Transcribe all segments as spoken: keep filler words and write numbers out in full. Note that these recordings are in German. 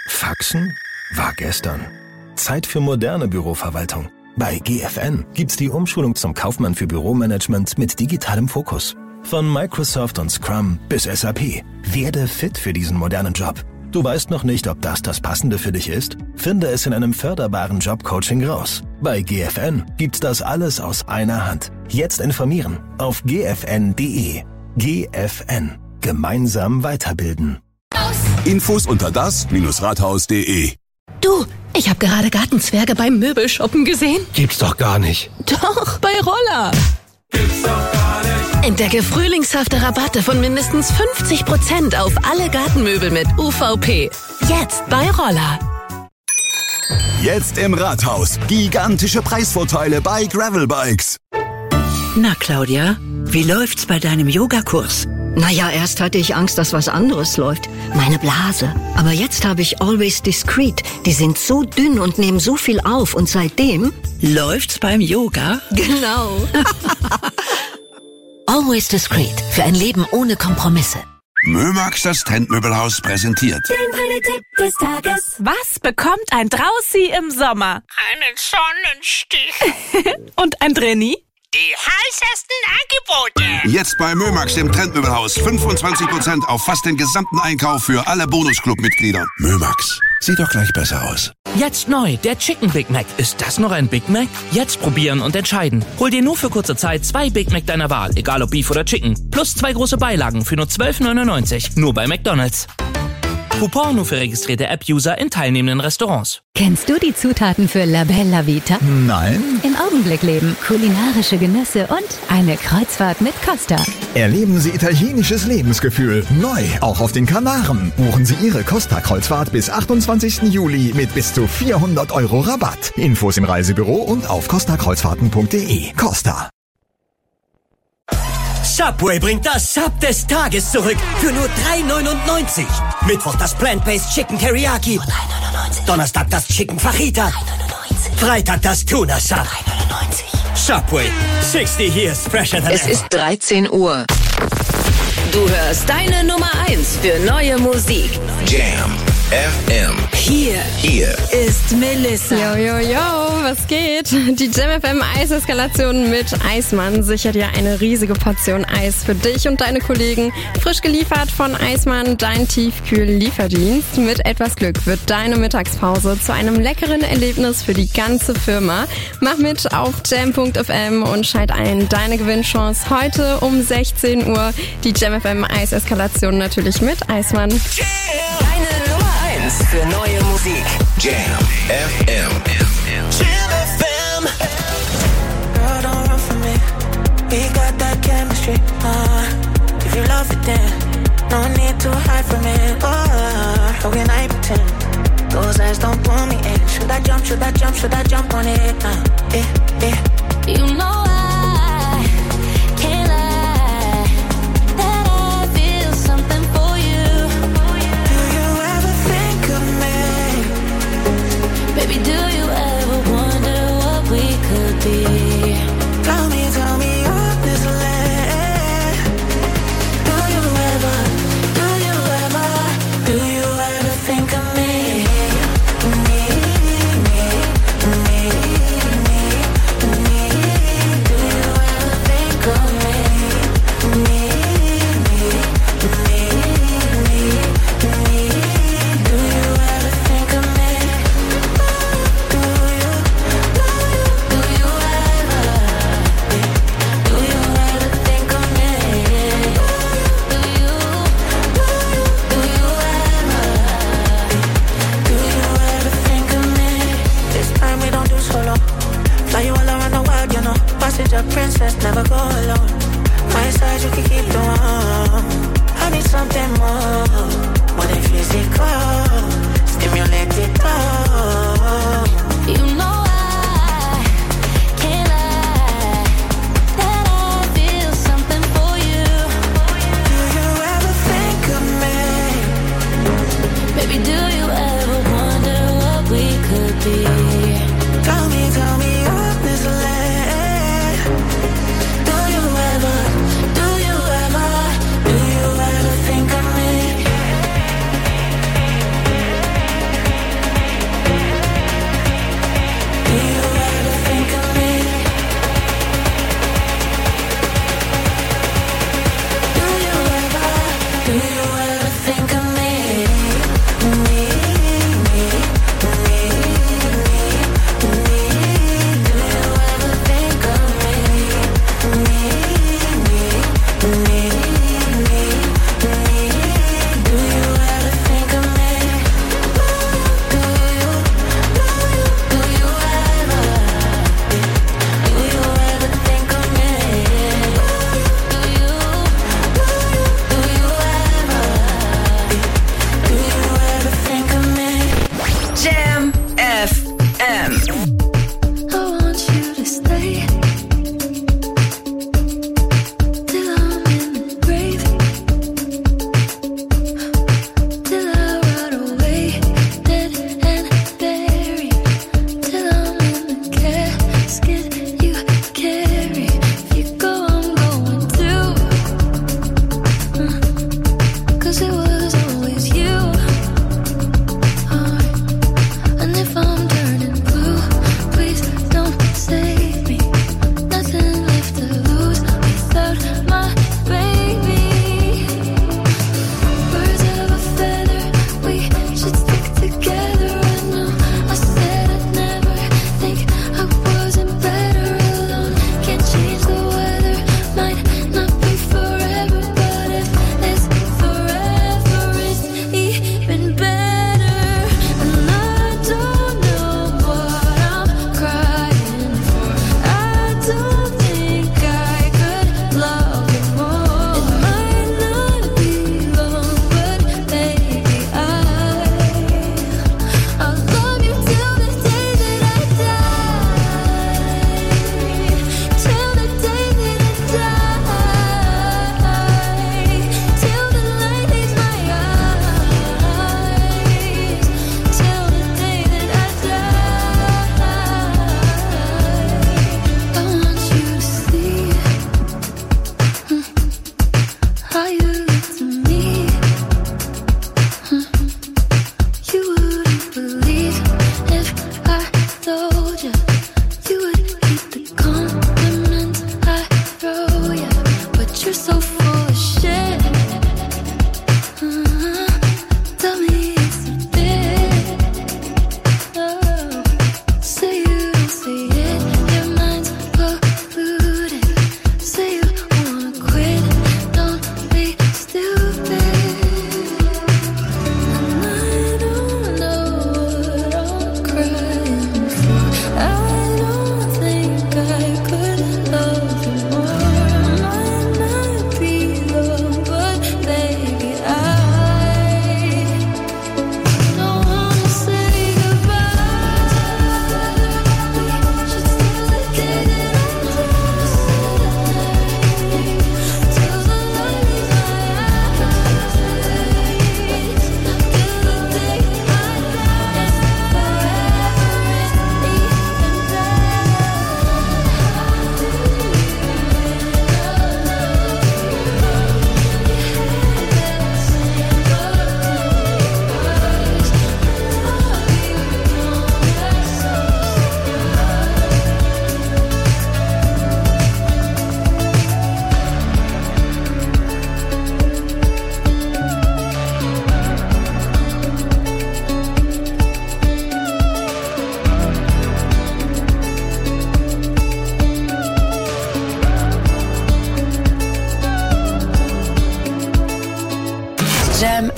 Faxen? War gestern. Zeit für moderne Büroverwaltung. Bei G F N gibt's die Umschulung zum Kaufmann für Büromanagement mit digitalem Fokus. Von Microsoft und Scrum bis S A P. Werde fit für diesen modernen Job. Du weißt noch nicht, ob das das Passende für dich ist? Finde es in einem förderbaren Jobcoaching raus. Bei G F N gibt's das alles aus einer Hand. Jetzt informieren auf g f n punkt d e. G F N. Gemeinsam weiterbilden. Infos unter das Rathaus punkt de. Du, ich habe gerade Gartenzwerge beim Möbelshoppen gesehen. Gibt's doch gar nicht. Doch, bei Roller. Gibt's doch gar nicht. Entdecke frühlingshafte Rabatte von mindestens fünfzig Prozent auf alle Gartenmöbel mit U V P. Jetzt bei Roller. Jetzt im Rathaus. Gigantische Preisvorteile bei Gravelbikes. Na, Claudia, wie läuft's bei deinem Yogakurs? Naja, erst hatte ich Angst, dass was anderes läuft. Meine Blase. Aber jetzt habe ich Always Discreet. Die sind so dünn und nehmen so viel auf. Und seitdem... Läuft's beim Yoga? Genau. Always Discreet. Für ein Leben ohne Kompromisse. Mömax, das Trendmöbelhaus, präsentiert. Der Tipp des Tages. Was bekommt ein Draußi im Sommer? Einen Sonnenstich. Und ein Drenni? Die heißesten Angebote. Jetzt bei Mömax, dem Trendmöbelhaus. fünfundzwanzig Prozent auf fast den gesamten Einkauf für alle Bonusclub-Mitglieder. Mömax. Sieht doch gleich besser aus. Jetzt neu, der Chicken Big Mac. Ist das noch ein Big Mac? Jetzt probieren und entscheiden. Hol dir nur für kurze Zeit zwei Big Mac deiner Wahl, egal ob Beef oder Chicken. Plus zwei große Beilagen für nur zwölf neunundneunzig. Nur bei McDonald's. Coupon nur für registrierte App-User in teilnehmenden Restaurants. Kennst du die Zutaten für La Bella Vita? Nein. Im Augenblick leben, kulinarische Genüsse und eine Kreuzfahrt mit Costa. Erleben Sie italienisches Lebensgefühl. Neu, auch auf den Kanaren. Buchen Sie Ihre Costa-Kreuzfahrt bis achtundzwanzigsten Juli mit bis zu vierhundert Euro Rabatt. Infos im Reisebüro und auf costa kreuzfahrten punkt de. Costa. Subway bringt das Sub des Tages zurück für nur drei neunundneunzig. Mittwoch das Plant-Based Chicken Teriyaki. drei neunundneunzig. Donnerstag das Chicken Fajita. drei neunundneunzig. Freitag das Tuna Sub. drei neunundneunzig. Subway. sechzig years fresher than Es ever. ist dreizehn Uhr. Du hörst deine Nummer eins für neue Musik. Jam F M. Hier, Hier ist Melissa. Yo, yo, yo, was geht? Die Jam F M Eiseskalation mit Eismann sichert dir eine riesige Portion Eis für dich und deine Kollegen. Frisch geliefert von Eismann, dein Tiefkühl-Lieferdienst. Mit etwas Glück wird deine Mittagspause zu einem leckeren Erlebnis für die ganze Firma. Mach mit auf jam punkt f m und schalt ein. Deine Gewinnchance heute um sechzehn Uhr. Die Jam F M Eiseskalation natürlich mit Eismann. Deine Nummer eins für neue Musik. Jam F M. Jam F M. Girl, don't run from me. We got that chemistry. Uh, if you love it, then no need to hide from it. Oh, how can I pretend? Those eyes don't pull me in. Should I jump? Should I jump? Should I jump on it? Uh, eh, eh. You know I can't lie that I feel something for you. Do you ever think of me? Baby, do you ever wonder what we could be? Tell me, tell me honestly. Do you ever, do you ever, do you ever think of me? Me, me, me, me, me. Do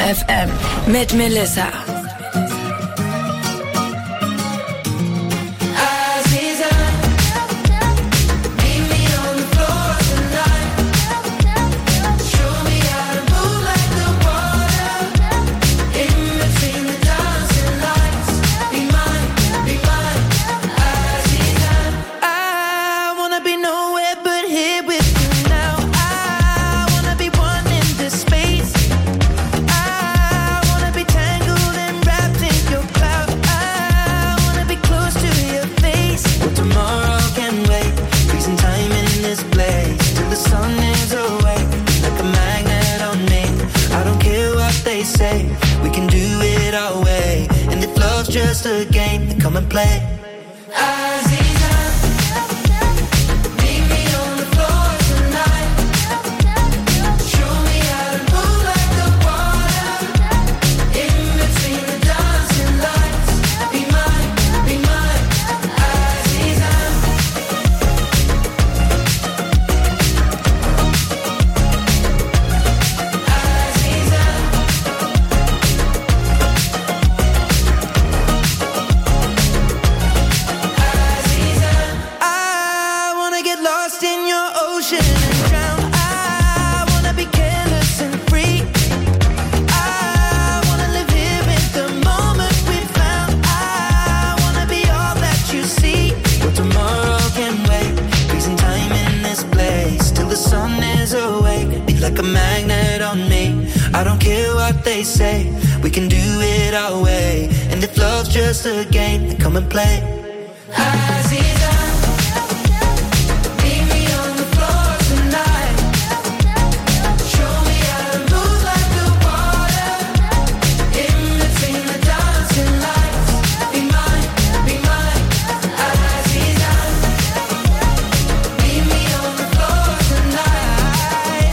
F M mit Melissa. Just a game, then come and play. Like a magnet on me. I don't care what they say, we can do it our way. And if love's just a game, then come and play. Aziza, meet me on the floor tonight. Show me how to move like the water. In between the dancing lights. Be mine, be mine. Aziza, meet me on the floor tonight.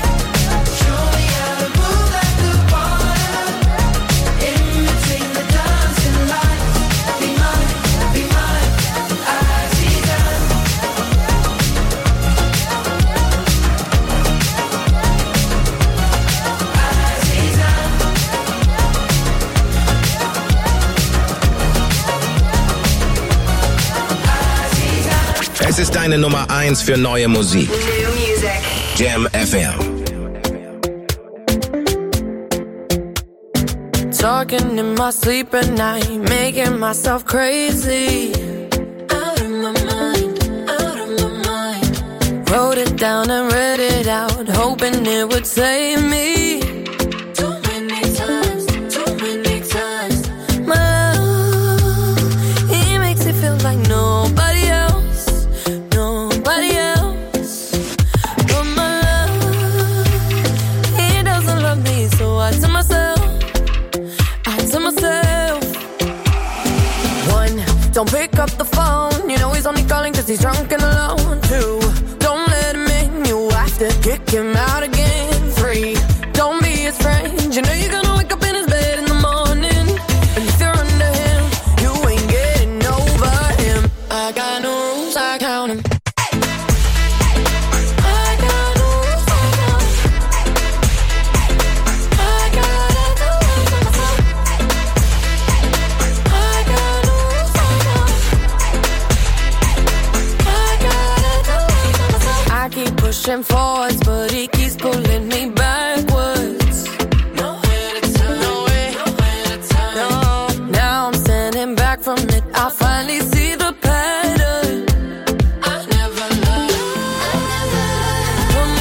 Es ist deine Nummer eins für neue Musik. New Music. Jam F M. Talking in my sleep at night, making myself crazy. Out of my mind, out of my mind. Wrote it down and read it out, hoping it would save me. Too many times, too many times. My love, he makes it feel like nobody else, nobody else. But my love, he doesn't love me, so I tell myself, to myself. One, don't pick up the phone. You know he's only calling cause he's drunk and alone. Two, don't let him in. You have to kick him out again. Three, don't be his friend. You know you're gonna wake up in his bed in the morning. And if you're under him, you ain't getting over him. I got no rules, I count him. Pushing forwards, but he keeps pulling me backwards. Nowhere to turn, nowhere, nowhere to turn. No, now I'm standing back from it. I finally see the pattern. I never loved, I never loved.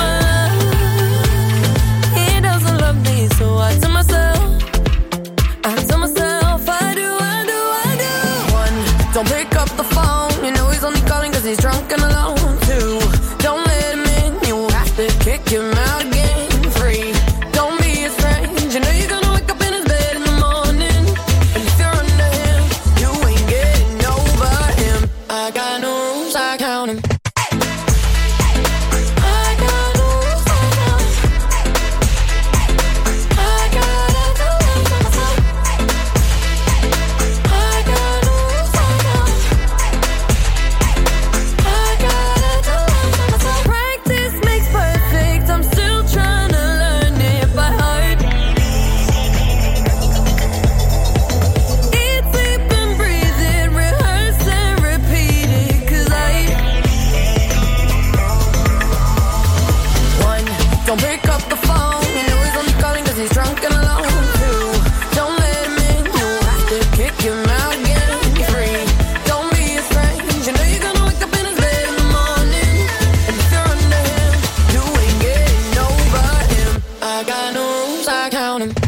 But he doesn't love me, so I tell myself, I tell myself, I do, I do, I do. One, don't pick up the phone. You know he's only calling cause he's drunk and alone. Two, don't let him in. Kick him out again. Three, don't be his friend. You know you're gonna wake up in his bed in the morning. And if you're under him, you ain't getting over him. I got no rules, I count him. I got no rules, I count him. I gotta do it for myself. I got no rules, I count him. I got him out again. Free, don't be afraid. You know you're gonna wake up in his bed in the morning. And if you're under him, you ain't getting over him. I got no rules, I count him.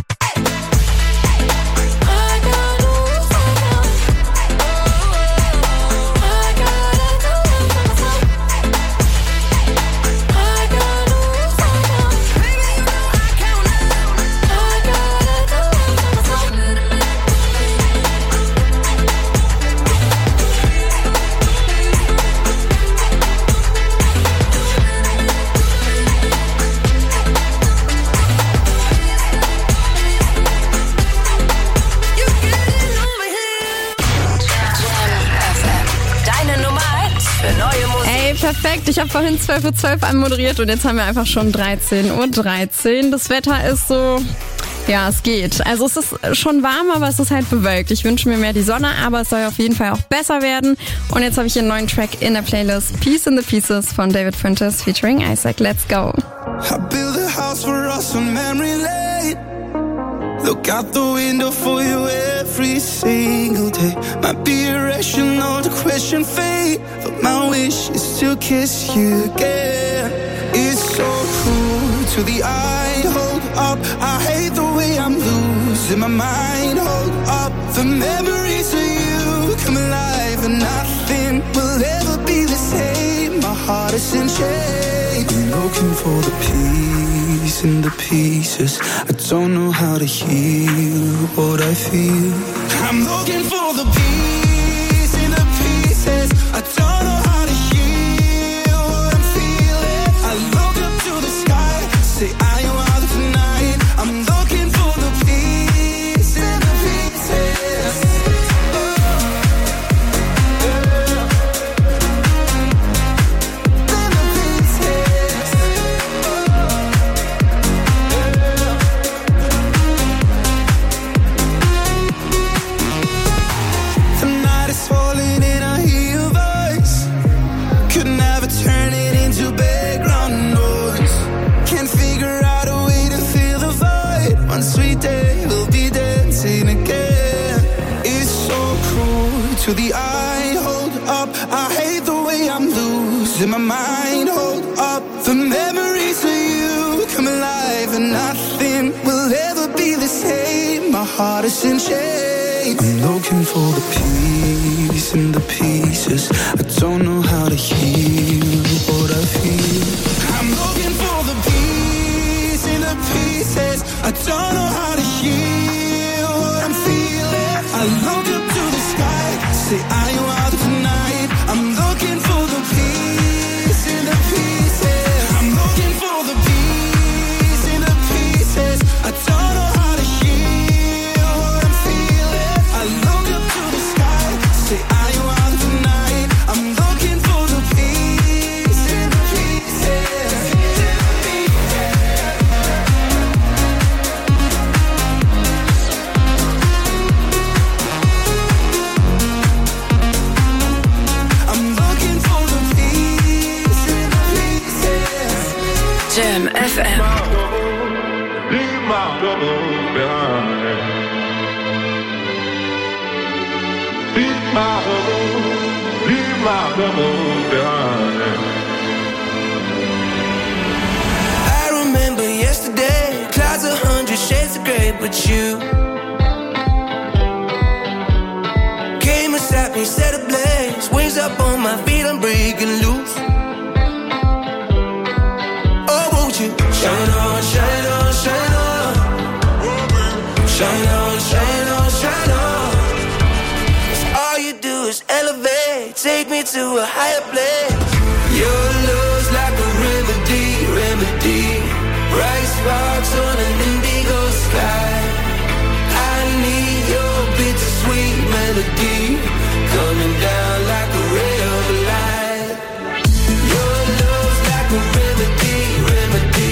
Perfekt, ich habe vorhin zwölf Uhr zwölf anmoderiert und jetzt haben wir einfach schon dreizehn Uhr dreizehn. Das Wetter ist so, ja, es geht. Also es ist schon warm, aber es ist halt bewölkt. Ich wünsche mir mehr die Sonne, aber es soll auf jeden Fall auch besser werden. Und jetzt habe ich hier einen neuen Track in der Playlist, Peace in the Pieces von David Fuentes featuring Isaac. Let's go. I built a house for us on memory lane. Look out the window for you every single day. Might be irrational to question fate, but my wish is to kiss you again. It's so cruel to the eye. Hold up, I hate the way I'm losing my mind. Hold up, the memories of you come alive, and nothing will ever be the same. My heart is in chains. I'm looking for the peace in the pieces. I don't know how to heal what I feel. I'm looking for the peace in the pieces. I don't know how to heal what I'm feeling. I look up to the sky, say I am out tonight. I'm looking for the peace in the pieces. To the eye, hold up, I hate the way I'm losing my mind. Hold up, the memories of you come alive, and nothing will ever be the same. My heart is in chains. I'm looking for the peace in the pieces. I don't know how to heal what I feel. I'm looking for the peace in the pieces. I don't know how to heal what I'm feeling. I look up to the sky, say I am out tonight. I'm looking for the peace in the pieces. I'm looking for the peace in the pieces. I don't know how to heal what I'm feeling. I look up to the sky, say I am out tonight. I'm looking for the peace in the pieces. Jam F M. Leave my troubles behind. Leave my troubles, leave my troubles behind. I remember yesterday, clouds a hundred shades of grey, but you came and sat me, set ablaze, wings up on my feet, I'm breaking loose. Shine on, shine on, shine on. Shine on, shine on, shine on. 'Cause all you do is elevate, take me to a higher place. Your love's like a remedy, remedy. Bright sparks on an indigo sky. I need your bittersweet melody coming down like a ray of light. Your love's like a remedy, remedy.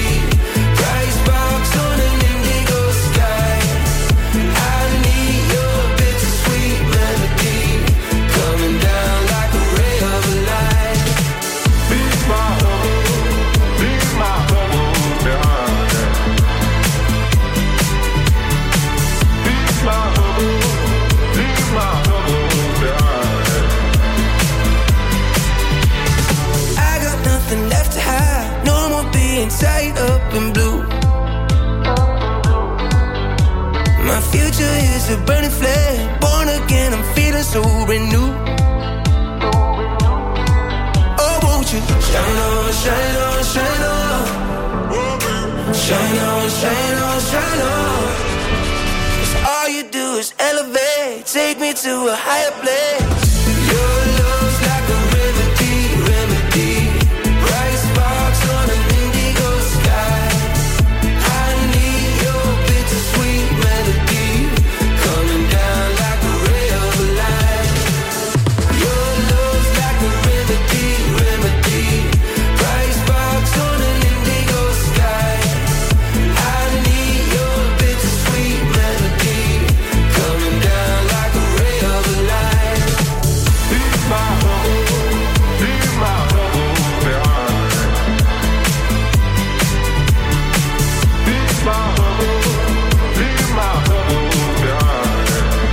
Leave my fled. Born again, I'm feeling so brand new. Oh, won't you shine on, shine on, shine on. Shine on, shine on, shine on. 'Cause all you do is elevate. Take me to a higher place. Your love's like a remedy, remedy. Bright sparks on an indigo sky. I need your bittersweet melody coming down like a ray of light. Your love's like a remedy, remedy. Bright sparks on an indigo sky. I need your bittersweet melody coming down like a ray of light. Leave my home, leave my home behind. Leave my home, leave my home behind.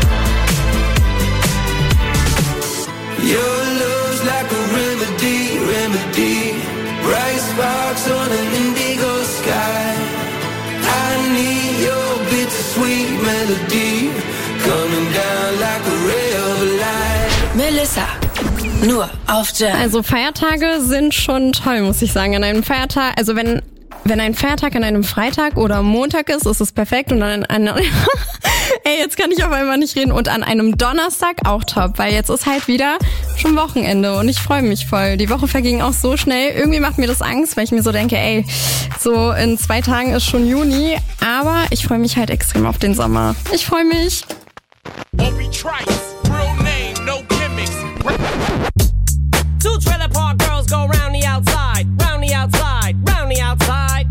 Your love's like a remedy, remedy. Bright sparks on an indigo sky. I need your bittersweet melody coming down like a ray of light. Melissa, nur auf Jam. Also Feiertage sind schon toll, muss ich sagen. An einem Feiertag, also wenn wenn ein Feiertag an einem Freitag oder Montag ist, ist es perfekt. Und an einem ey, jetzt kann ich auf einmal nicht reden. Und an einem Donnerstag auch top, weil jetzt ist halt wieder schon Wochenende und ich freue mich voll. Die Woche verging auch so schnell. Irgendwie macht mir das Angst, weil ich mir so denke, ey, so in zwei Tagen ist schon Juni. Aber ich freue mich halt extrem auf den Sommer. Ich freue mich. Obi Trice, real name, no gimmicks. Two trailer park girls go round the outside, round the outside, round the outside.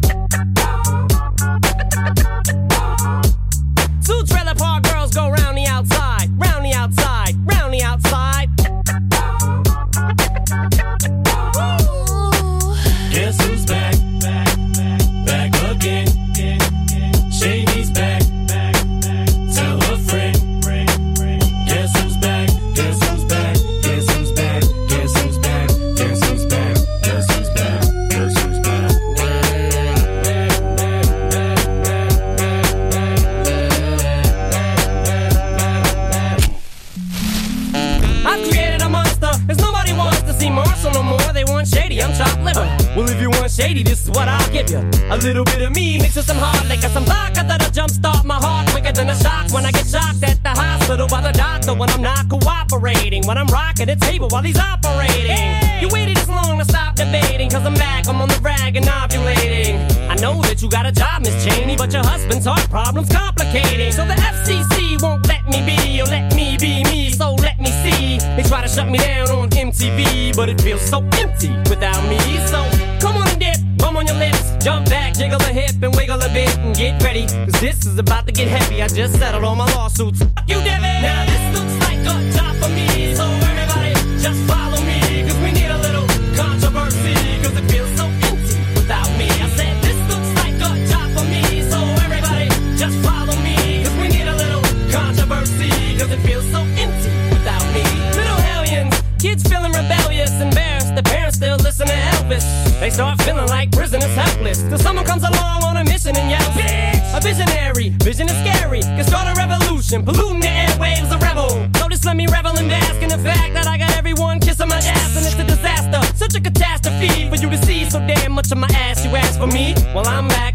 Two trailer park girls go round the outside, round the outside, round the outside. Guess who's back, back, back, back again. Shady's back, back, back. Tell a friend. Guess who's back, guess who's back, guess who's back, guess who's back, guess who's back, guess who's back, guess who's back. I've created a monster, as nobody wants to see Marshall no more. They want Shady, I'm chopped liver. Well, if you want Shady, this is what I'll give you. A little bit of me mixed with some hard liquor, some vodka that'll jumpstart my heart quicker than a shock when I get shocked at the hospital by the doctor when I'm not cooperating, when I'm rocking the table while he's operating. Hey! You waited this long to stop debating, cause I'm back, I'm on the rag and ovulating. I know that you got a job, Miss Cheney, but your husband's heart problem's complicating. So the F C C won't let me be, or let me be me, so let me see. They try to shut me down on M T V, but it feels so empty without me. So come on and dip, bum on your lips, jump back, jiggle a hip and wiggle a bit and get ready, cause this is about to get heavy. I just settled all my lawsuits. Fuck you, Devin. Now this looks like a job for me, so everybody just follow me, cause we need a little controversy, cause it feels so empty without me. I said this looks like a job for me, so everybody just follow me, cause we need a little controversy, cause it feels so empty without me. Little hellions, kids feeling rebellious, embarrassed, the parents still listen to Elvis. They start feeling like prisoners helpless, till someone comes along on a mission and yells, bitch! A visionary, vision is scary, can start a revolution, polluting the airwaves, a rebel. So just let me revel and bask in the fact that I got everyone kissing my ass, and it's a disaster, such a catastrophe for you to see so damn much of my ass. You ask for me, well I'm back.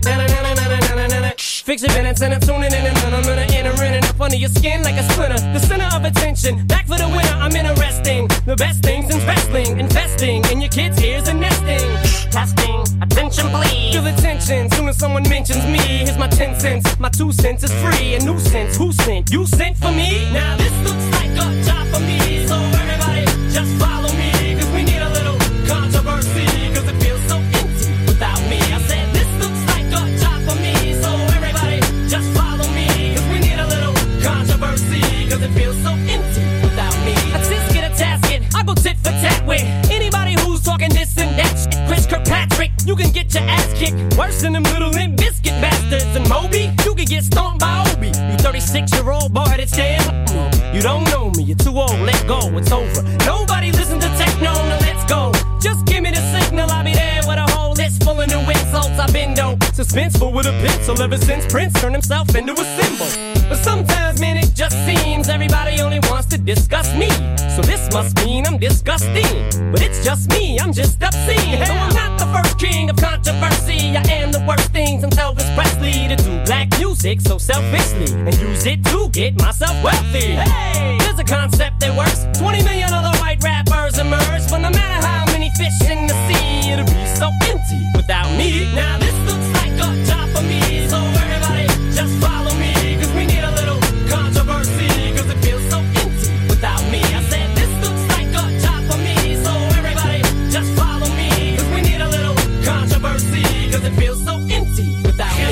Fix your minutes and I'm tuning in and I'm gonna enter in and up under your skin like a splinter. The center of attention, back for the winner, I'm interesting. The best things in wrestling, investing in your kids' ears and nesting. Testing, attention please. Feel the tension, soon as someone mentions me. Here's my ten cents, my two cents is free. A nuisance, who sent? You sent for me? Now this looks like a job for me, so everybody just follow me, cause we need a little controversy, cause it feels so empty without me. I said this looks like a job for me, so everybody just follow me, cause we need a little controversy, cause it feels so empty without me. I just get a tasket, I go tit for tat with anybody who's talking this and that shit. Chris Kirkpatrick, you can get your ass kicked worse than them little Limp Bizkit bastards. And Moby, you can get stomped by Obi. You thirty-six year old boy that's staying. You don't know me, you're too old, let go, it's over. Nobody listen to techno, now let's go. Just give me the signal, I'll be there with a whole list full of new insults. I've been dope, suspenseful with a pencil ever since Prince turned himself into a symbol. But sometimes, man, it just seems everybody only wants to discuss me. So this must mean I'm disgusting. But it's just me, I'm just obscene. Though I'm not the first king of controversy, I am the worst thing since Elvis Presley to do black music so selfishly and use it to get myself wealthy. Hey, there's a concept that works. twenty million other white rappers emerge, but no matter how many fish in the sea, it'll be so empty without me. Now this looks like a job for me, so everybody just follow me, cause we need a little controversy, cause it feels so empty without me. I said this looks like a job for me, so everybody just follow me, cause we need a little controversy, cause it feels so empty without me.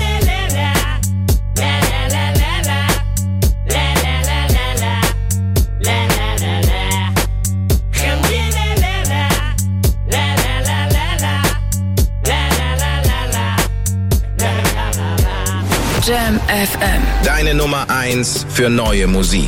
Jam F M. Deine Nummer eins für neue Musik.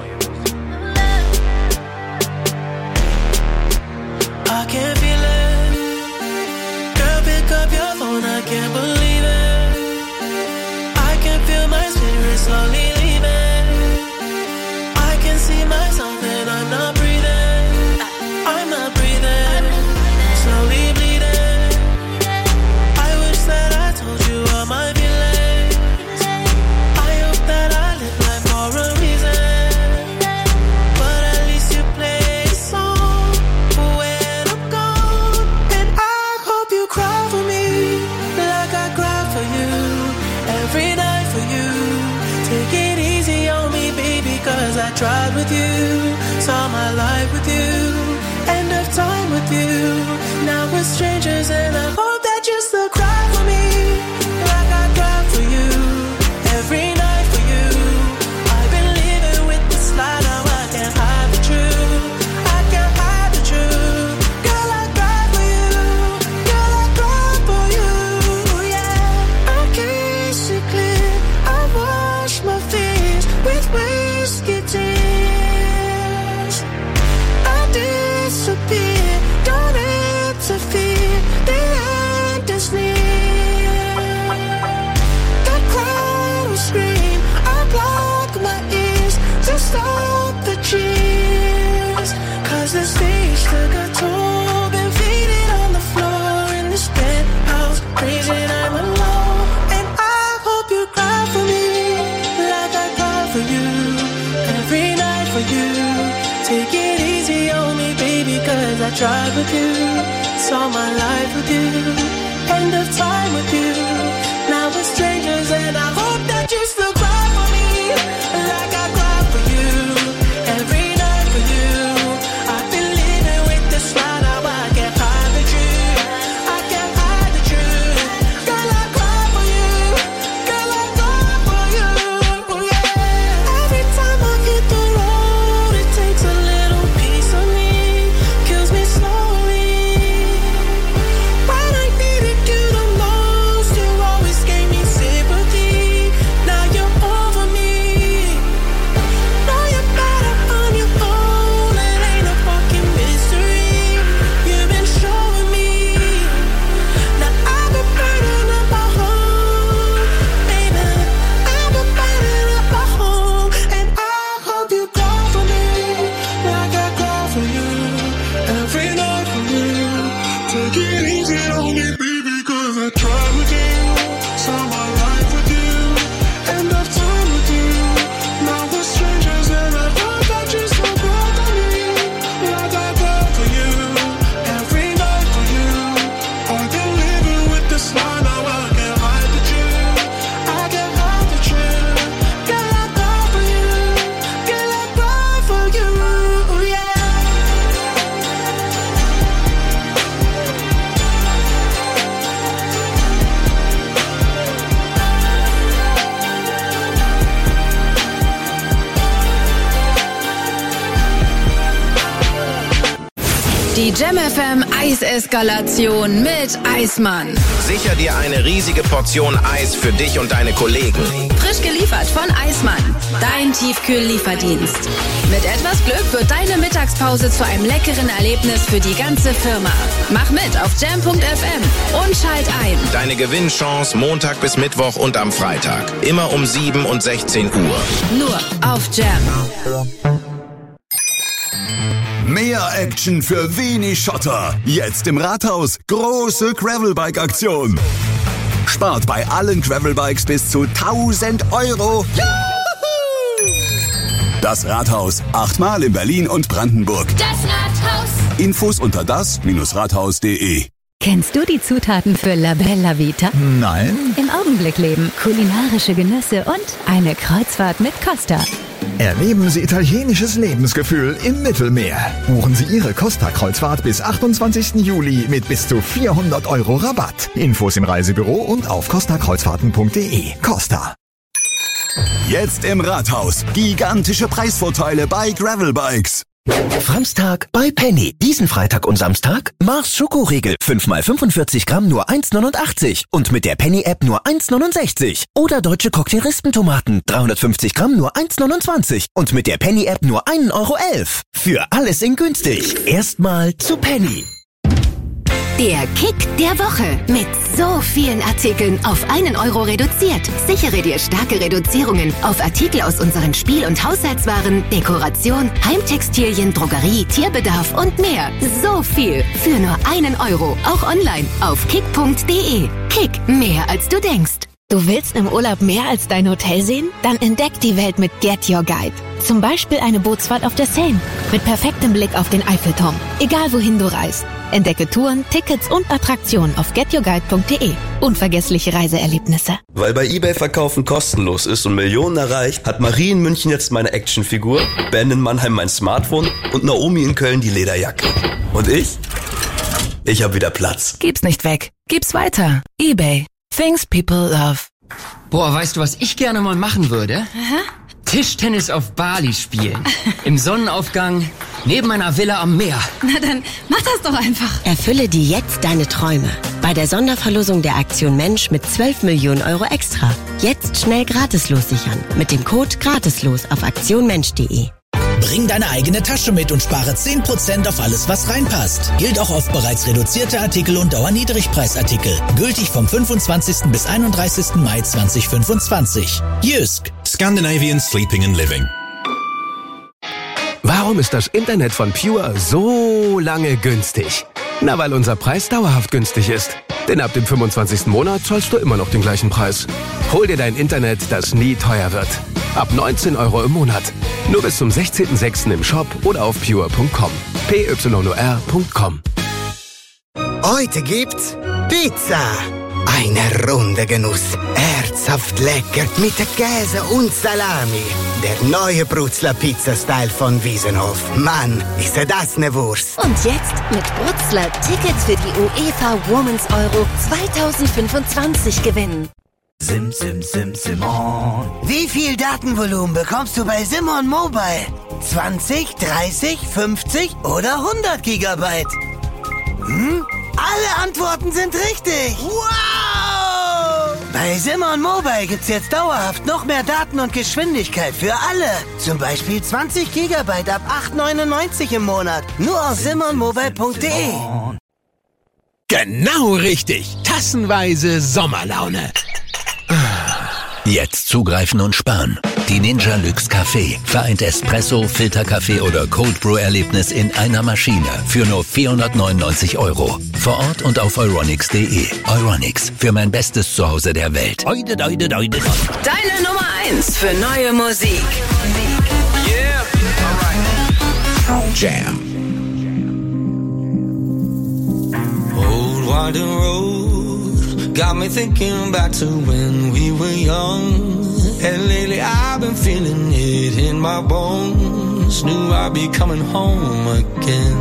I can't feel it. Girl, pick up your phone, I can't believe it. I can feel my spirit slowly leaving. I can see myself and I'm not breathing. I'm not breathing. Slowly bleeding. I wish that I told you all my feelings. I tried with you, saw my life with you, end of time with you. Now we're strangers and I hope that you still cry for me, like I cried for you, every night for you. I've been living with this lie, now I can't hide the truth, I can't hide the truth. Girl, I cried for you, girl, I cried for you, yeah. I can't see clear, I wash my fears with whiskey tears. I disappear, don't interfere, the end is near. The crowd will scream, I block my ears to stop the cheers. Cause the stage took a toll, been faded on the floor in this penthouse, crazy I'm alone. And I hope you cry for me, like I cry for you, every night for you. Take it easy on me, baby, cause I tried with you, saw my life with you, end of time with you. Now we're strangers and I hope that you still cry for me, like I cry for you, every night for you. I've been living with this lie, now I can't hide the truth, I can't hide the truth. Girl, I cry for you, girl, I cry for you, yeah. Every time I hit the road, it takes a little piece of me, kills me slowly. When I needed you the most, you always gave me sympathy. Die Jam F M Eiseskalation mit Eismann. Sicher dir eine riesige Portion Eis für dich und deine Kollegen. Frisch geliefert von Eismann. Dein Tiefkühl-Lieferdienst. Mit etwas Glück wird deine Mittagspause zu einem leckeren Erlebnis für die ganze Firma. Mach mit auf jam punkt f m und schalt ein. Deine Gewinnchance Montag bis Mittwoch und am Freitag. Immer um sieben und sechzehn Uhr. Nur auf Jam. Mehr Action für wenig Schotter. Jetzt im Rathaus. Große Gravelbike-Aktion. Spart bei allen Gravelbikes bis zu tausend Euro. Juhu! Das Rathaus. Achtmal in Berlin und Brandenburg. Das Rathaus. Infos unter das Rathaus punkt de. Kennst du die Zutaten für La Bella Vita? Nein. Im Augenblick leben, kulinarische Genüsse und eine Kreuzfahrt mit Costa. Erleben Sie italienisches Lebensgefühl im Mittelmeer. Buchen Sie Ihre Costa-Kreuzfahrt bis achtundzwanzigsten Juli mit bis zu vierhundert Euro Rabatt. Infos im Reisebüro und auf costa kreuzfahrten punkt de. Costa. Jetzt im Rathaus. Gigantische Preisvorteile bei Gravelbikes. Franztag bei Penny. Diesen Freitag und Samstag Mars Schokoriegel. fünf mal fünfundvierzig Gramm nur eins neunundachtzig. Und mit der Penny-App nur eins neunundsechzig. Oder deutsche Cocktail-Rispentomaten. dreihundertfünfzig Gramm nur eins neunundzwanzig. Und mit der Penny-App nur ein Euro elf. Für alles in günstig. Erstmal zu Penny. Der Kick der Woche. Mit so vielen Artikeln auf einen Euro reduziert. Sichere dir starke Reduzierungen auf Artikel aus unseren Spiel- und Haushaltswaren, Dekoration, Heimtextilien, Drogerie, Tierbedarf und mehr. So viel für nur einen Euro. Auch online auf kick punkt de. Kick, mehr als du denkst. Du willst im Urlaub mehr als dein Hotel sehen? Dann entdeck die Welt mit Get Your Guide. Zum Beispiel eine Bootsfahrt auf der Seine mit perfektem Blick auf den Eiffelturm. Egal wohin du reist. Entdecke Touren, Tickets und Attraktionen auf get your guide punkt de. Unvergessliche Reiseerlebnisse. Weil bei eBay Verkaufen kostenlos ist und Millionen erreicht, hat Marie in München jetzt meine Actionfigur, Ben in Mannheim mein Smartphone und Naomi in Köln die Lederjacke. Und ich? Ich hab wieder Platz. Gib's nicht weg. Gib's weiter. eBay. Things people love. Boah, weißt du, was ich gerne mal machen würde? Aha. Tischtennis auf Bali spielen. Im Sonnenaufgang, neben einer Villa am Meer. Na dann, mach das doch einfach. Erfülle dir jetzt deine Träume. Bei der Sonderverlosung der Aktion Mensch mit zwölf Millionen Euro extra. Jetzt schnell gratislos sichern. Mit dem Code gratislos auf aktionmensch punkt de. Bring deine eigene Tasche mit und spare zehn Prozent auf alles, was reinpasst. Gilt auch auf bereits reduzierte Artikel und Dauerniedrigpreisartikel. Gültig vom fünfundzwanzigsten bis einunddreißigsten Mai zweitausendfünfundzwanzig. Jysk. Scandinavian Sleeping and Living. Warum ist das Internet von Pure so lange günstig? Na, weil unser Preis dauerhaft günstig ist. Denn ab dem fünfundzwanzigsten Monat zahlst du immer noch den gleichen Preis. Hol dir dein Internet, das nie teuer wird. Ab neunzehn Euro im Monat. Nur bis zum sechzehnten sechsten im Shop oder auf pure punkt com. p y o r punkt com. Heute gibt's Pizza. Eine runde Genuss. Herzhaft lecker mit Käse und Salami. Der neue Brutzler Pizza-Style von Wiesenhof. Mann, ist das ne Wurst. Und jetzt mit Brutzler Tickets für die UEFA Women's Euro zweitausendfünfundzwanzig gewinnen. Sim, sim, sim, Simon. Wie viel Datenvolumen bekommst du bei Simon Mobile? zwanzig, dreißig, fünfzig oder hundert Gigabyte? Hm? Alle Antworten sind richtig. Wow! Bei Simon Mobile gibt's jetzt dauerhaft noch mehr Daten und Geschwindigkeit für alle. Zum Beispiel zwanzig Gigabyte ab acht neunundneunzig im Monat. Nur auf simon mobile punkt de. Genau richtig. Tassenweise Sommerlaune. Jetzt zugreifen und sparen. Die Ninja Luxe Café vereint Espresso, Filterkaffee oder Cold Brew Erlebnis in einer Maschine für nur vierhundertneunundneunzig Euro. Vor Ort und auf euronics punkt de. Euronics, für mein bestes Zuhause der Welt. Oide, oide, oide, oide. Deine Nummer eins für neue Musik. Yeah, alright. Jam. Old winding road got me thinking back to when we were young. And lately I've been feeling it in my bones. Knew I'd be coming home again.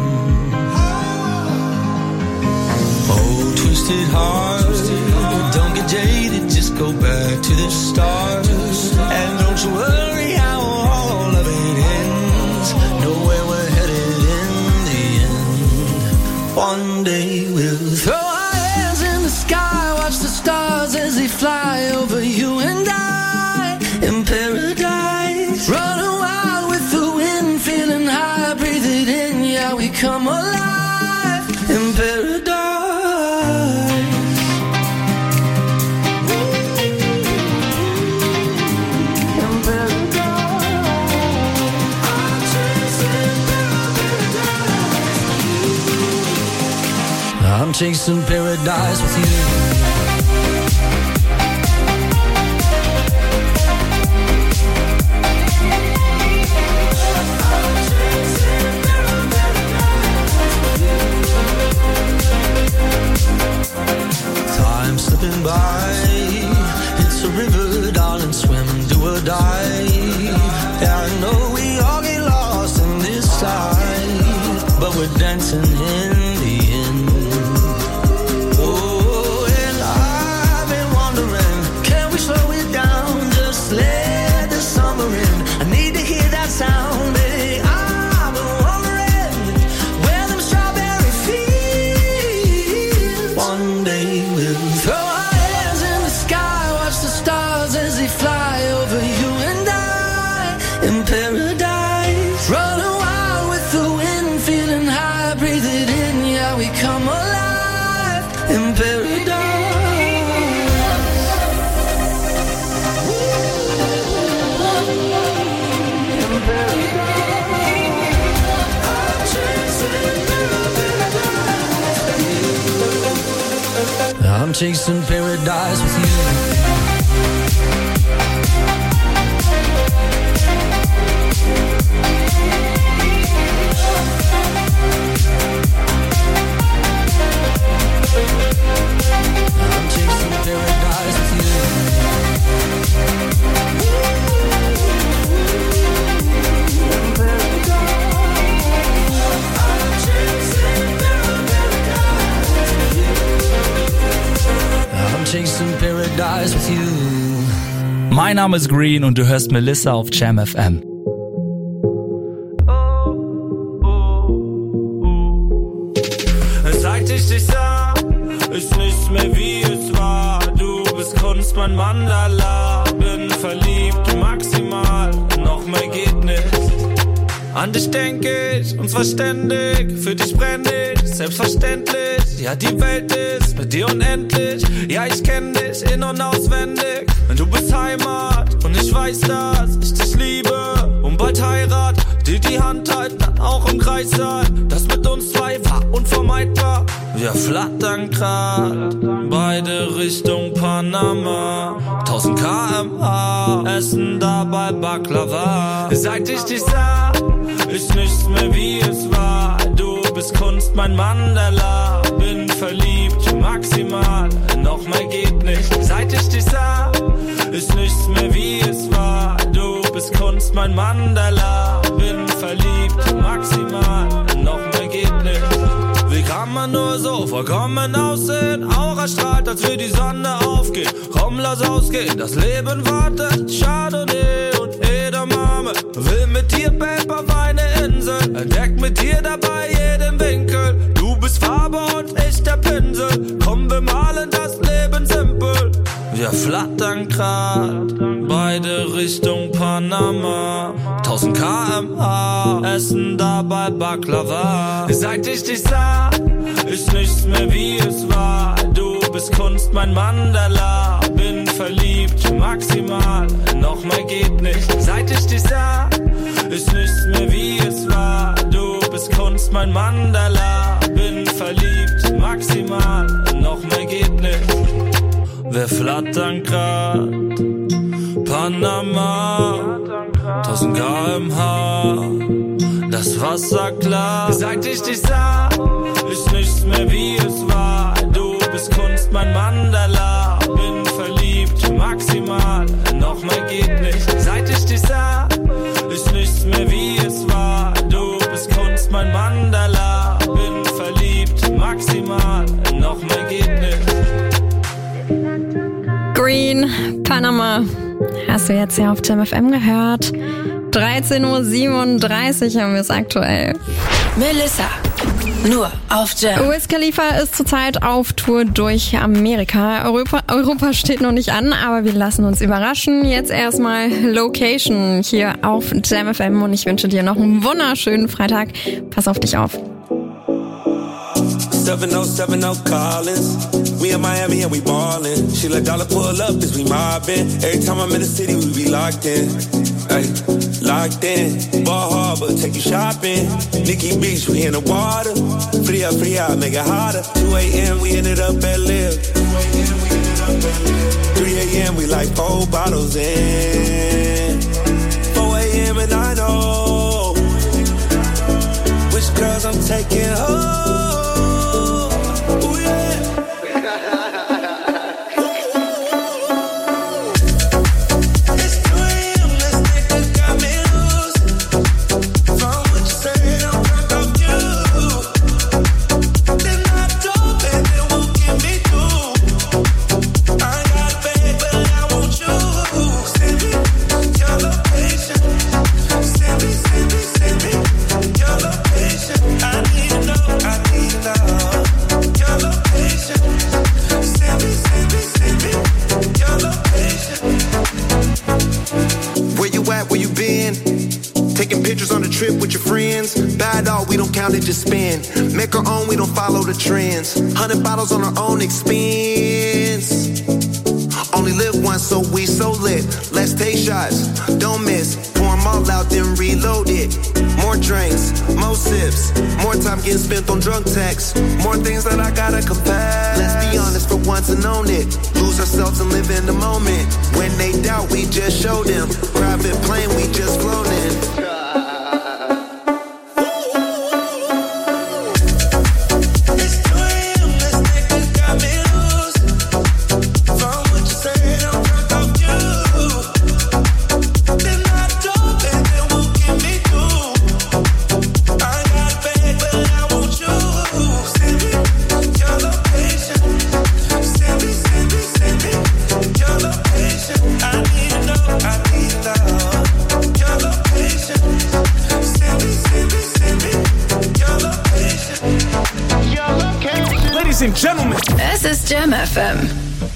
Oh, twisted heart, don't get jaded, just go back to the start. And don't you worry how all of it ends. Know where we're headed in the end. One day we'll throw our hands in the sky, watch the stars as they fly over you and I in paradise. Running wild with the wind, feeling high, breathe it in, yeah, we come alive in paradise. I'm chasing paradise with you. Time slipping by, it's a river, darling, swim, do or die. Yeah, I know we all get lost in this life, but we're dancing in the end. Oh, and I've been wondering, can we slow it down, just let the summer in? I need to hear that sound, baby. I've been wondering where them strawberry fields. One day we'll throw our hands in the sky, watch the stars as they fly over you and I in paradise. Running wild with the wind, feeling high, breathe it in, yeah, we come alive in paradise. I'm chasing paradise with you. I'm chasing paradise with you. I'm chasing paradise with you. Mein Name ist Green und du hörst Melissa auf Jam F M. Seit ich dich sah, ist nichts mehr wie es war. Du bist Kunst, mein Mandala. Bin verliebt, maximal, noch mehr geht nicht. An dich denk ich, und zwar ständig. Für dich brenn ich, selbstverständlich. Ja, die Welt ist mit dir unendlich. Ja, ich kenn dich in- und auswendig. Du bist Heimat und ich weiß, dass ich dich liebe. Und bald Heirat, dir die Hand halten, dann auch im Kreis sein. Das mit uns zwei war unvermeidbar. Wir flattern grad, beide Richtung Panama. tausend Kilometer pro Stunde, essen dabei Baklava. Seit ich dich sah, ist nichts mehr wie es war. Du bist Kunst, mein Mandala. Bin verliebt, maximal, noch mehr geht nicht. Seit ich dich sah, ist nichts mehr wie es war. Du bist Kunst, mein Mandala. Bin verliebt, maximal, noch mehr geht nicht. Wie kann man nur so vollkommen aussehen? Aura strahlt, als würde die Sonne aufgehen. Komm, lass ausgehen, das Leben wartet. Chardonnay und Edamame. Will mit dir, Babe, auf eine Insel. Entdeck mit dir dabei jeden Winkel. Du bist Farbe und ich der Pinsel. Komm, wir malen das Leben simpel. Wir flattern grad, beide Richtung Panama. tausend Kilometer pro Stunde, essen dabei Baklava. Seit ich dich sah, ist nichts mehr wie es war. Du bist Kunst, mein Mandala. Bin verliebt, maximal, noch mehr geht nicht. Seit ich dich sah, ist nichts mehr wie es war. Du bist Kunst, mein Mandala. Bin verliebt, maximal, noch mehr geht nicht. Wir flattern grad, Panama, tausend Kilometer pro Stunde, das Wasser klar. Seit ich dich sah, ist nichts mehr wie es war. Du bist Kunst, mein Mandala. Bin verliebt, maximal, noch mehr geht nicht. Seit ich dich sah, ist nichts mehr wie es war. Du bist Kunst, mein Mandala. Bin verliebt, maximal, noch mehr geht nicht. Green, Panama, hast du jetzt ja auf Jam F M gehört. dreizehn Uhr siebenunddreißig haben wir es aktuell. Melissa, nur auf Jam. Wiz Khalifa ist zurzeit auf Tour durch Amerika. Europa, Europa steht noch nicht an, aber wir lassen uns überraschen. Jetzt erstmal Location hier auf Jam F M und ich wünsche dir noch einen wunderschönen Freitag. Pass auf dich auf. seven oh seven oh Collins. We in Miami and we ballin'. She let dollar pull up as we mobbin'. Every time I'm in the city, we be locked in. Ay, locked in. Ball Harbor, take you shopping. Nikki Beach, we in the water. Free up, free out, make it hotter. two a.m. we ended up at Live. three a.m. we like four bottles in. four a.m. and I know which girls I'm taking home. Just spend, make our own, we don't follow the trends. Hundred bottles on our own expense. Only live once, so we so lit. Let's take shots, don't miss. Pour them all out, then reload it. More drinks, more sips. More time getting spent on drug texts. More things that I gotta confess. Let's be honest for once and own it. Lose ourselves and live in the moment. When they doubt, we just show them. Private plane, we just flown in. Es ist Jam F M.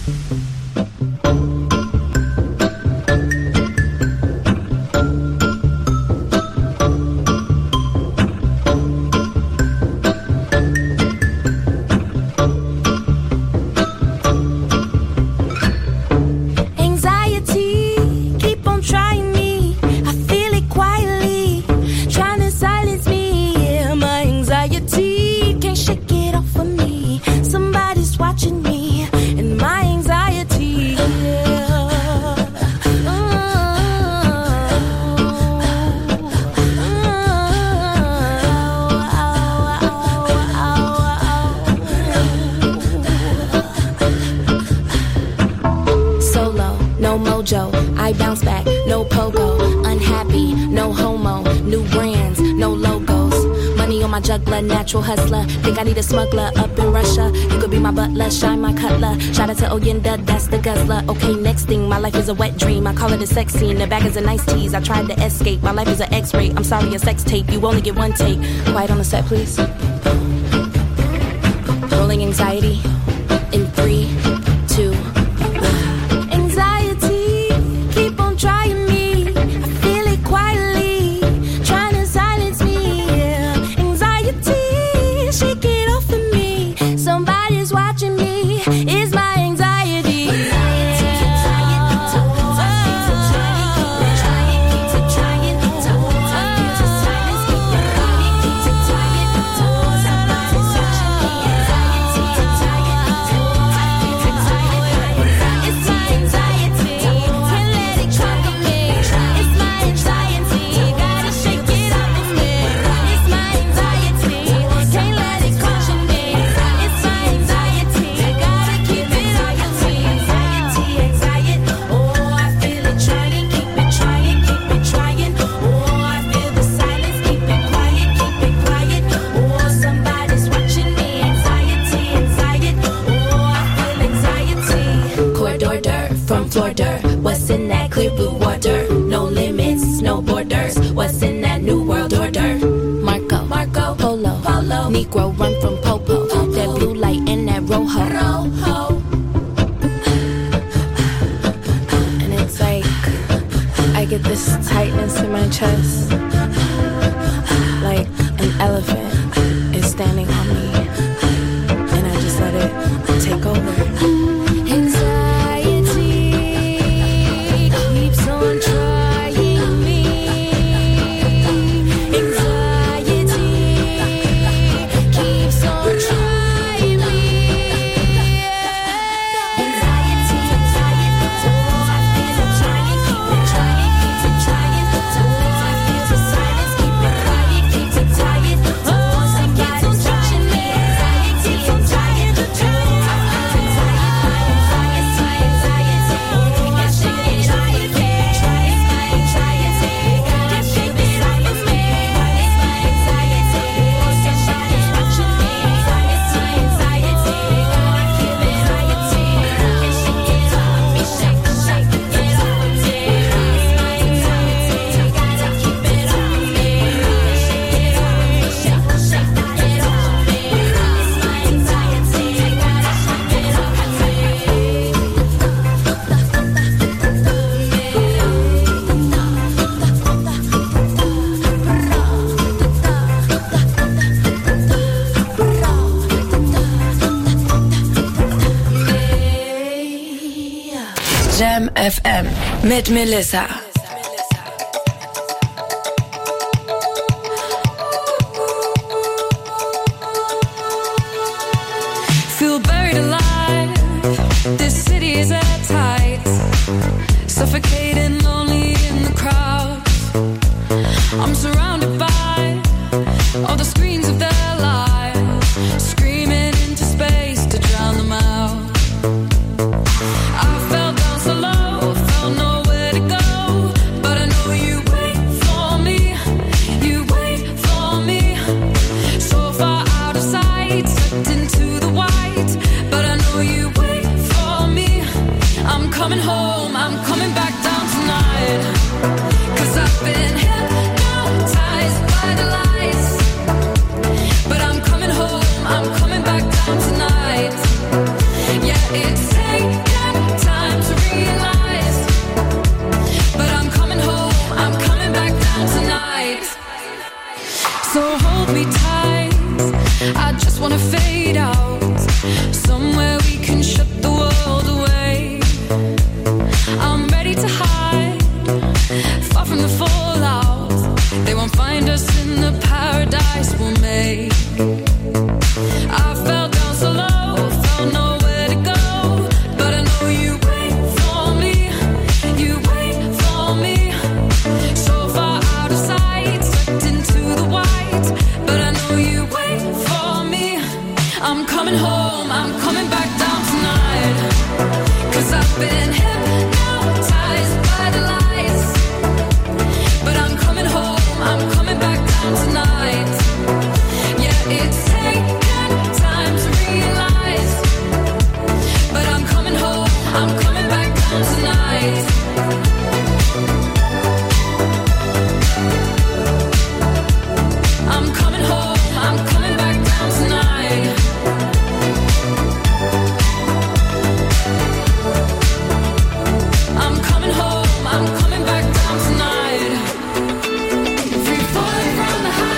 I bounce back, no pogo. Unhappy, no homo. New brands, no logos. Money on my juggler, natural hustler. Think I need a smuggler up in Russia. You could be my butler, shine my cutler. Shout out to Oyenda, that's the guzzler. Okay, next thing, my life is a wet dream. I call it a sex scene, the bag is a nice tease. I tried to escape, my life is an X-ray. I'm sorry, a sex tape, you only get one take. Quiet on the set, please. Rolling anxiety in three, two, Negro run from Popo. That blue light and that Rojo. And it's like I get this tightness in my chest, like an elephant is standing on me, and I just let it take over. Jam F M mit Melissa. Feel buried alive. This city is at tight. Suffocating, lonely in the crowd. I'm surrounded by all the screens of their lives, screaming into space to drown them out. I fell down so low, felt nowhere to go, but I know you wait for me, you wait for me. So far out of sight, sucked into the white, but I know you wait for me. I'm coming home, I'm coming back down tonight, 'cause I've been hypnotized by the lights. But I'm coming home, I'm coming back down tonight. Yeah, it's taken time to realize, but I'm coming home, I'm coming back down tonight. So hold me tight, I just wanna fade out, somewhere we can shut the world away. I'm ready to hide, far from the fallout. They won't find us in the paradise we'll make. I fell down so low, felt nowhere to go, but I know you wait for me, you wait for me. So far out of sight, sucked into the white, but I know you wait for me. I'm coming home, I'm coming back down tonight, 'cause I've been hypnotized by the lights. But I'm coming home, I'm coming back down tonight. Yeah, it's taken time to realize, but I'm coming home, I'm coming back down tonight. I'm coming home, I'm coming back down tonight. I'm coming home, I'm coming back down tonight. Free falling from the high.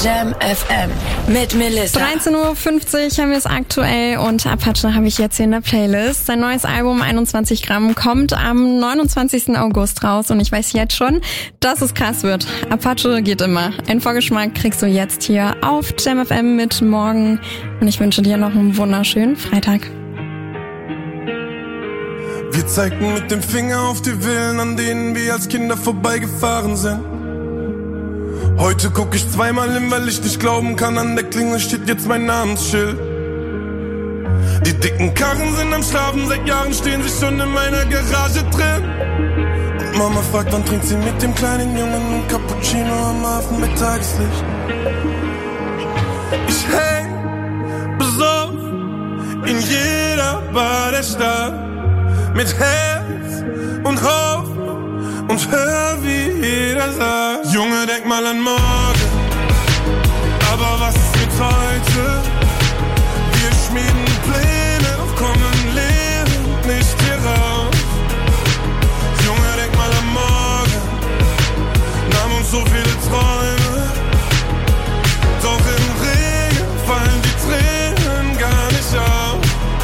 Jam F M mit Melissa. dreizehn Uhr fünfzig haben wir es aktuell und Apache habe ich jetzt hier in der Playlist. Sein neues Album einundzwanzig Gramm kommt am neunundzwanzigsten August raus und ich weiß jetzt schon, dass es krass wird. Apache geht immer. Einen Vorgeschmack kriegst du jetzt hier auf Jam F M mit Morgen und ich wünsche dir noch einen wunderschönen Freitag. Wir zeigten mit dem Finger auf die Villen, an denen wir als Kinder vorbeigefahren sind. Heute guck ich zweimal hin, weil ich nicht glauben kann, an der Klingel steht jetzt mein Namensschild. Die dicken Karren sind am Schlafen, seit Jahren stehen sie schon in meiner Garage drin. Und Mama fragt, wann trinkt sie mit dem kleinen Jungen einen Cappuccino am Hafen mit Tageslicht. Ich häng besoffen in jeder Bar der Stadt, mit Herz und Hoffnung und hör, wie jeder sagt: Junge, denk mal an morgen, aber was ist mit heute? Wir schmieden Pläne, doch kommen lebend nicht hier raus. Junge, denk mal an morgen, nahm uns so viele Träume, doch im Regen fallen die Tränen gar nicht auf.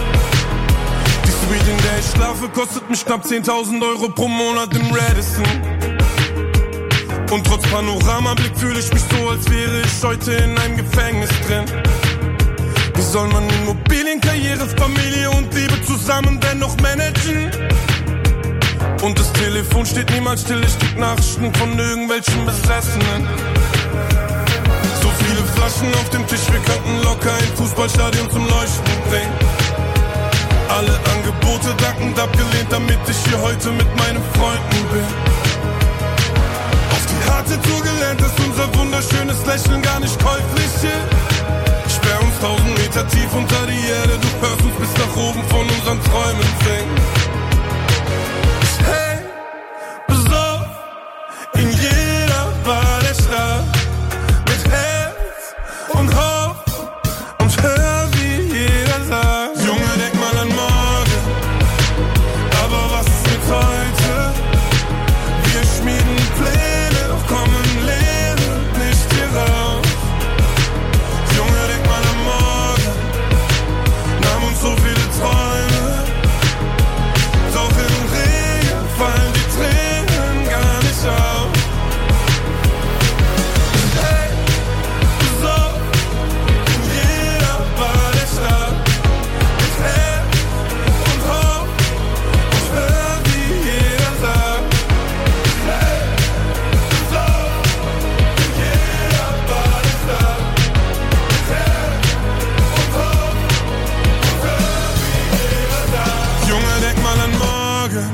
In der ich schlafe, kostet mich knapp zehntausend Euro pro Monat im Radisson. Und trotz Panoramablick fühle ich mich so, als wäre ich heute in einem Gefängnis drin. Wie soll man Immobilien, Karriere, Familie und Liebe zusammen dennoch managen? Und das Telefon steht niemals still, ich krieg Nachrichten von irgendwelchen Besessenen. So viele Flaschen auf dem Tisch, wir könnten locker ein Fußballstadion zum Leuchten bringen. Alle Angebote dankend abgelehnt, damit ich hier heute mit meinen Freunden bin. Auf die harte Tour gelernt, dass unser wunderschönes Lächeln gar nicht käuflich ist. Sperr uns tausend Meter tief unter die Erde, du hörst uns bis nach oben von unseren Träumen singen. Ich häng besoffen in jeder Bar der Stadt, mit Herz und Hoffnung und hör, wie jeder sagt: Junge, denk mal an morgen, aber was ist mit heute? Wir schmieden Pläne, doch kommen lebend nicht hier raus. Junge, denk mal an morgen, nahm uns so viele Träume, doch im Regen fallen die Tränen gar nicht auf. Hey, so in jeder Bar der Stadt, mit Herz und Hoffnung und hör, wie jeder sagt: Hey, so in jeder Bar der Stadt, mit Herz und Hoffnung und hör, wie jeder sagt. Junge, denk mal an morgen.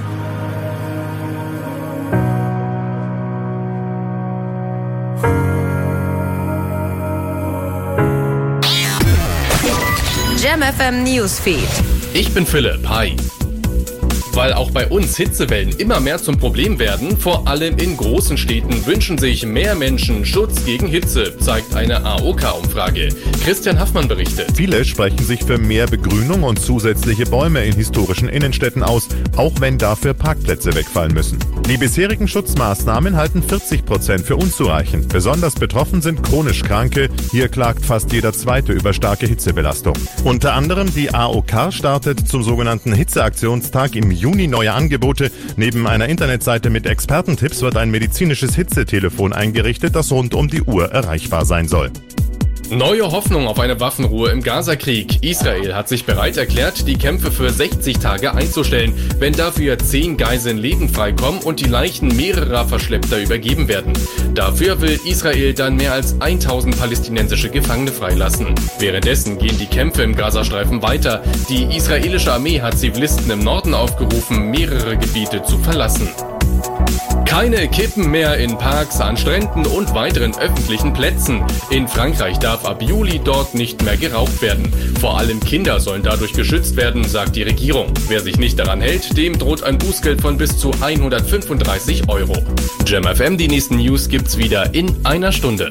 Jam F M Newsfeed. Ich bin Philipp, hi. Weil auch bei uns Hitzewellen immer mehr zum Problem werden, vor allem in großen Städten wünschen sich mehr Menschen Schutz gegen Hitze, zeigt eine A O K-Umfrage. Christian Haffmann berichtet. Viele sprechen sich für mehr Begrünung und zusätzliche Bäume in historischen Innenstädten aus, auch wenn dafür Parkplätze wegfallen müssen. Die bisherigen Schutzmaßnahmen halten vierzig Prozent für unzureichend. Besonders betroffen sind chronisch Kranke. Hier klagt fast jeder Zweite über starke Hitzebelastung. Unter anderem die A O K startet zum sogenannten Hitzeaktionstag im Juni neue Angebote. Neben einer Internetseite mit Expertentipps wird ein medizinisches Hitzetelefon eingerichtet, das rund um die Uhr erreichbar sein soll. Neue Hoffnung auf eine Waffenruhe im Gazakrieg. Israel hat sich bereit erklärt, die Kämpfe für sechzig Tage einzustellen, wenn dafür zehn Geiseln lebend freikommen und die Leichen mehrerer Verschleppter übergeben werden. Dafür will Israel dann mehr als tausend palästinensische Gefangene freilassen. Währenddessen gehen die Kämpfe im Gazastreifen weiter. Die israelische Armee hat Zivilisten im Norden aufgerufen, mehrere Gebiete zu verlassen. Keine Kippen mehr in Parks, an Stränden und weiteren öffentlichen Plätzen. In Frankreich darf ab Juli dort nicht mehr geraucht werden. Vor allem Kinder sollen dadurch geschützt werden, sagt die Regierung. Wer sich nicht daran hält, dem droht ein Bußgeld von bis zu hundertfünfunddreißig Euro. Jam F M, die nächsten News gibt's wieder in einer Stunde.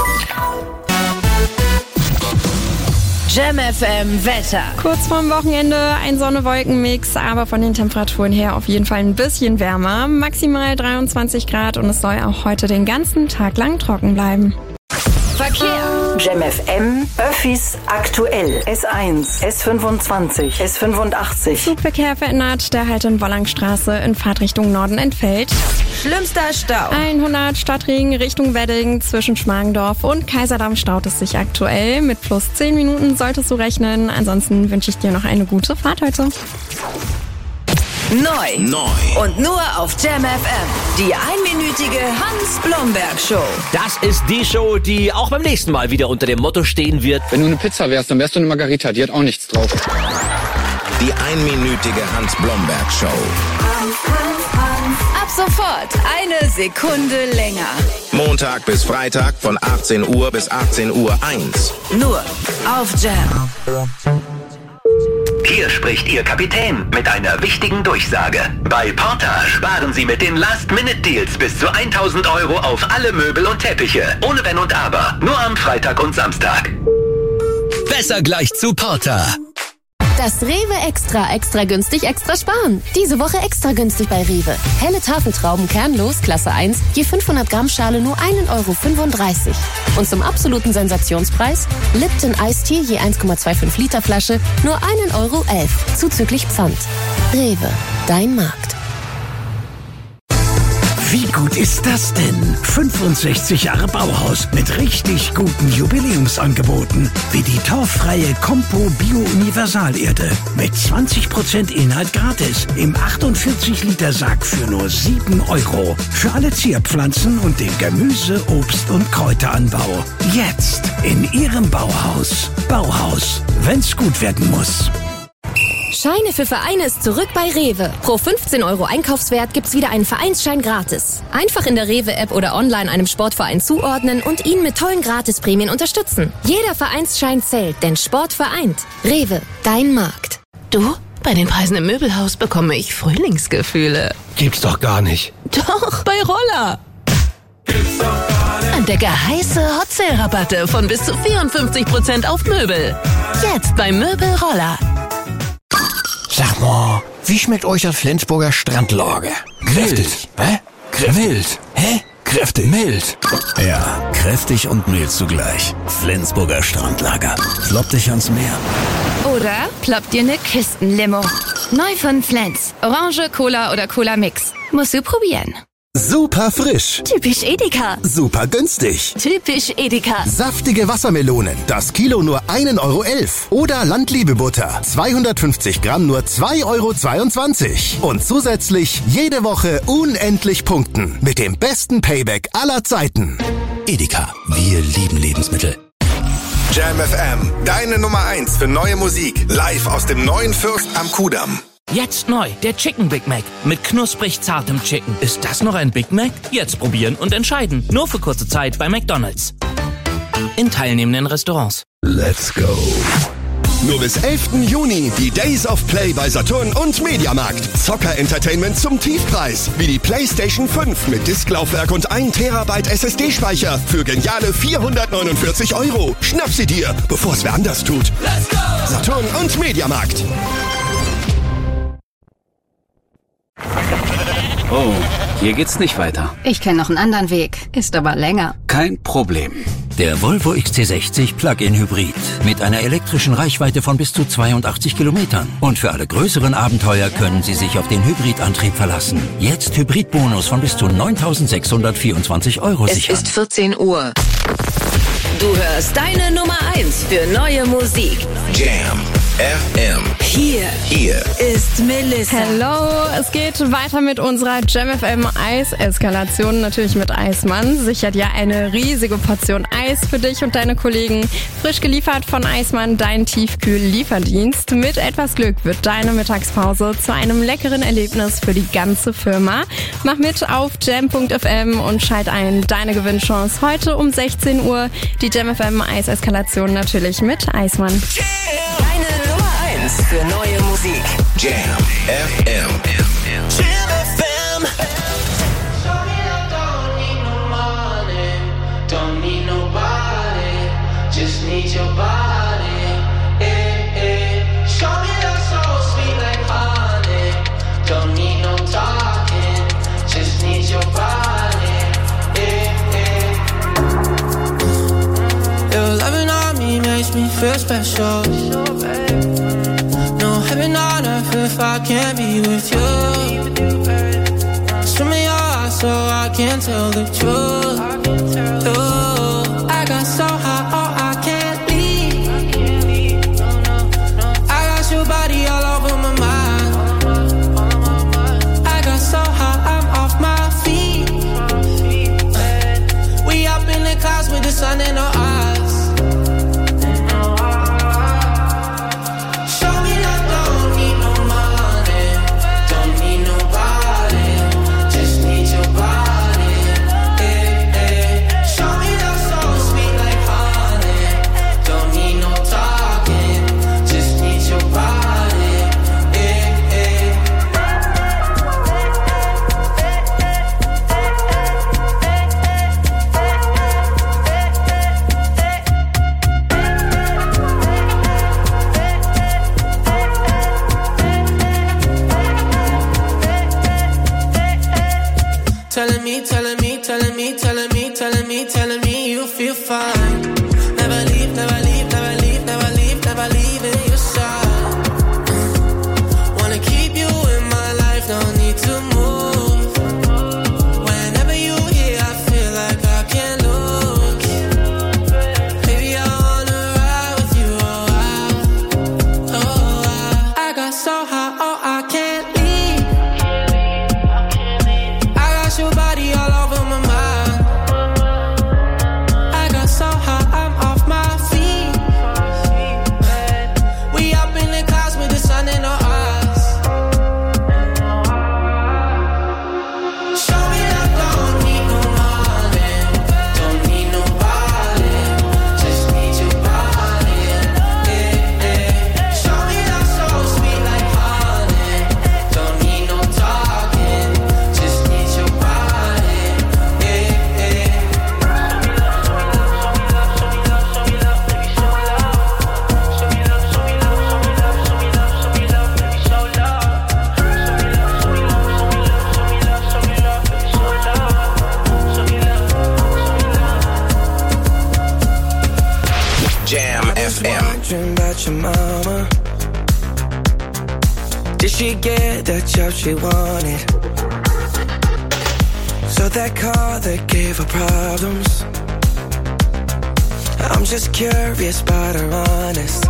Jam F M Wetter. Kurz vorm Wochenende ein Sonne-Wolken-Mix, aber von den Temperaturen her auf jeden Fall ein bisschen wärmer. Maximal dreiundzwanzig Grad und es soll auch heute den ganzen Tag lang trocken bleiben. Verkehr. Jam F M, Öffis aktuell. S eins, S fünfundzwanzig, S fünfundachtzig. Zugverkehr verändert, der halt in Wollangstraße in Fahrtrichtung Norden entfällt. Schlimmster Stau. hundert Stadtring Richtung Wedding zwischen Schmargendorf und Kaiserdamm staut es sich aktuell. Mit plus zehn Minuten solltest du rechnen. Ansonsten wünsche ich dir noch eine gute Fahrt heute. Neu. Neu. Und nur auf Jam F M. Die einminütige Hans-Blomberg-Show. Das ist die Show, die auch beim nächsten Mal wieder unter dem Motto stehen wird. Wenn du eine Pizza wärst, dann wärst du eine Margarita. Die hat auch nichts drauf. Die einminütige Hans-Blomberg-Show. Ab sofort eine Sekunde länger. Montag bis Freitag von achtzehn Uhr bis achtzehn Uhr eins. Nur auf Jam. Hier spricht Ihr Kapitän mit einer wichtigen Durchsage. Bei Porta sparen Sie mit den Last-Minute-Deals bis zu tausend Euro auf alle Möbel und Teppiche. Ohne Wenn und Aber. Nur am Freitag und Samstag. Besser gleich zu Porta. Das Rewe Extra, extra günstig, extra sparen. Diese Woche extra günstig bei Rewe. Helle Tafeltrauben kernlos, Klasse eins, je fünfhundert Gramm Schale nur ein Euro fünfunddreißig. Und zum absoluten Sensationspreis Lipton Iced Tea je eins Komma fünfundzwanzig Liter Flasche nur ein Euro elf, zuzüglich Pfand. Rewe, dein Markt. Wie gut ist das denn? fünfundsechzig Jahre Bauhaus mit richtig guten Jubiläumsangeboten. Wie die torffreie Compo Bio Universalerde mit zwanzig Prozent Inhalt gratis im achtundvierzig Liter Sack für nur sieben Euro. Für alle Zierpflanzen und den Gemüse-, Obst- und Kräuteranbau. Jetzt in Ihrem Bauhaus. Bauhaus, wenn's gut werden muss. Scheine für Vereine ist zurück bei Rewe. Pro fünfzehn Euro Einkaufswert gibt's wieder einen Vereinsschein gratis. Einfach in der Rewe-App oder online einem Sportverein zuordnen und ihn mit tollen Gratisprämien unterstützen. Jeder Vereinsschein zählt, denn Sport vereint. Rewe, dein Markt. Du, bei den Preisen im Möbelhaus bekomme ich Frühlingsgefühle. Gibt's doch gar nicht. Doch, bei Roller. Entdecke heiße Hot Sale Rabatte von bis zu vierundfünfzig Prozent auf Möbel. Jetzt bei Möbel Roller. Sag mal, wie schmeckt euch das Flensburger Strandlager? Kräftig. Hä? Mild. Hä? Kräftig. Mild. Ja, kräftig und mild zugleich. Flensburger Strandlager. Klopp dich ans Meer. Oder ploppt dir eine Kistenlimo. Neu von Flens. Orange, Cola oder Cola Mix. Musst du probieren. Super frisch. Typisch Edeka. Super günstig. Typisch Edeka. Saftige Wassermelonen. Das Kilo nur ein Euro elf. Oder Landliebe-Butter. zweihundertfünfzig Gramm nur zwei Euro zweiundzwanzig. Und zusätzlich jede Woche unendlich punkten. Mit dem besten Payback aller Zeiten. Edeka. Wir lieben Lebensmittel. Jam F M. Deine Nummer eins für neue Musik. Live aus dem neuen Fürst am Kudamm. Jetzt neu, der Chicken Big Mac mit knusprig zartem Chicken. Ist das noch ein Big Mac? Jetzt probieren und entscheiden. Nur für kurze Zeit bei McDonald's. In teilnehmenden Restaurants. Let's go. Nur bis elften Juni die Days of Play bei Saturn und Mediamarkt. Zocker-Entertainment zum Tiefpreis. Wie die PlayStation fünf mit Disklaufwerk und ein Terabyte S S D-Speicher für geniale vierhundertneunundvierzig Euro. Schnapp sie dir, bevor es wer anders tut. Let's go. Saturn und Mediamarkt. Oh, hier geht's nicht weiter. Ich kenne noch einen anderen Weg, ist aber länger. Kein Problem. Der Volvo X C sechzig Plug-in Hybrid mit einer elektrischen Reichweite von bis zu zweiundachtzig Kilometern. Und für alle größeren Abenteuer können Sie sich auf den Hybridantrieb verlassen. Jetzt Hybridbonus von bis zu neuntausendsechshundertvierundzwanzig Euro sichern. Es ist vierzehn Uhr. Du hörst deine Nummer eins für neue Musik. Jam F M. Hier, Hier ist Melissa. Hello, es geht weiter mit unserer Jam F M Eis-Eskalation. Natürlich mit Eismann. Sichert ja eine riesige Portion Eis für dich und deine Kollegen. Frisch geliefert von Eismann, dein Tiefkühl-Lieferdienst. Mit etwas Glück wird deine Mittagspause zu einem leckeren Erlebnis für die ganze Firma. Mach mit auf jam punkt f m und schalt ein. Deine Gewinnchance heute um sechzehn Uhr. Die Jam F M Eis-Eskalation natürlich mit Eismann. Deine Nummer eins für neue Musik. Jam F M. Jam F M. Don't need nobody, just need your body. Eh, eh. Show me love so sweet like honey. Don't need no talking, just need your body. Eh, eh. makes me feel special. No heaven on earth if I can't be with you. Show me your eyes so I can tell the truth. Ooh, I got so high, oh I can't leave. I got your body all over my mind. I got so high, I'm off my feet. We up in the clouds with the sun in our eyes. Telling me, telling me, telling me, telling me, telling me, telling me you feel fine. Never leave, never leave, never leave, never leave, never leave in your side. Wanna keep you in my life, don't need to move. Whenever you here, I feel like I can't lose. Baby, I wanna ride with you, oh I, oh I. I got so high, oh I can't leave. Your body all over my mind. I got so high, I'm off my feet. We up in the clouds with the sun in our eyes. Show me that don't need no money, don't need nobody, just need your body. Yeah, yeah. Show me that so sweet like honey, don't need no talking, just need your body. Jam F M. Wondering about your mama. Did she get the job she wanted? So that car that gave her problems. I'm just curious about her honest.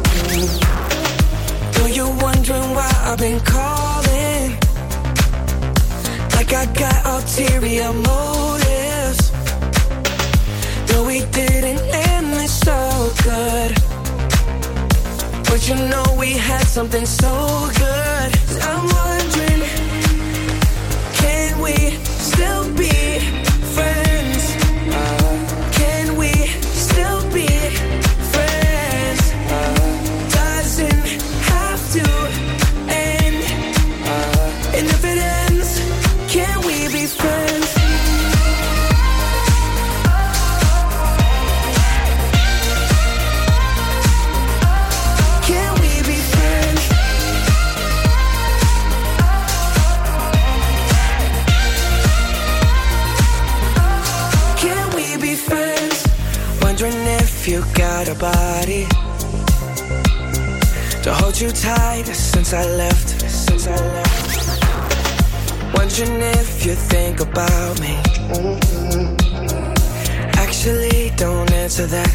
Though you're wondering why I've been calling, like I got ulterior motives. Though we didn't end this so good, but you know we had something so good. I'm wondering, can we still be friends? Uh, can we still be friends? Uh, doesn't have to end. Uh, and if it ends, can we be friends? Can we be friends? Can we be friends? Wondering if you got a body to hold you tight since I left, since I left. Wondering if you think about me. Actually, don't answer that.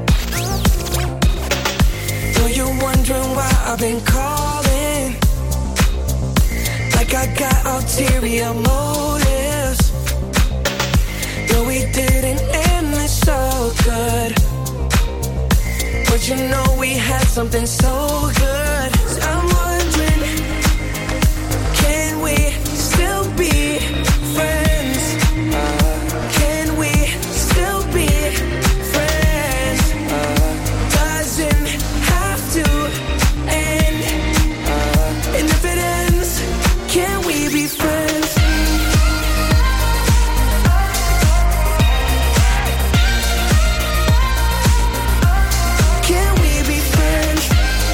Though you're wondering why I've been calling, like I got ulterior motives. Though we didn't end this so good, but you know we had something so good. So I'm wondering, can we still be friends? Uh, can we still be friends? Uh, doesn't have to end. Uh, and if it ends, can we be friends? Can we be friends?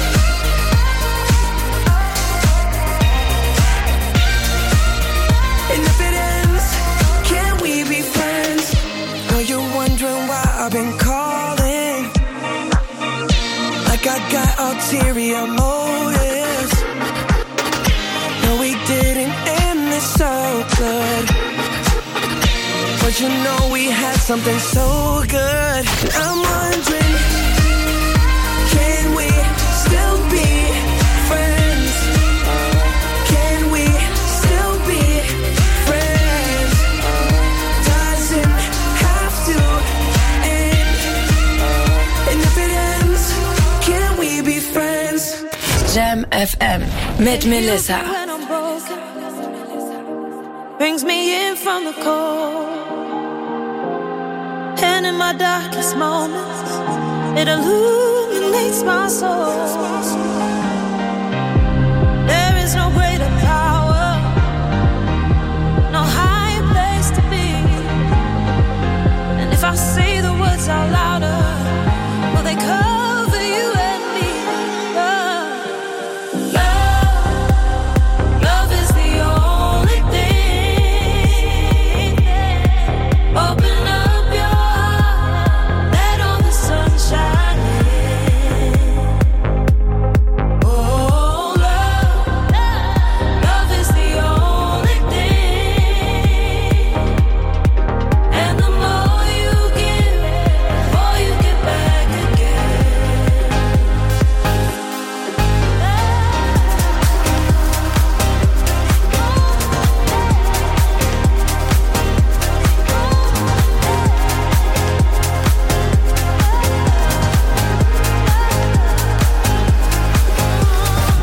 And if it ends, can we be friends? Are you wondering why I've been calling? got ulterior motives. No, we didn't end this so good, but you know we had something so good. I'm wondering, can we still be friends? Can we still be friends? Doesn't have to end. And if it ends, can we be friends? Jam F M mit Melissa. Brings me in from the cold, and in my darkest moments, it illuminates my soul.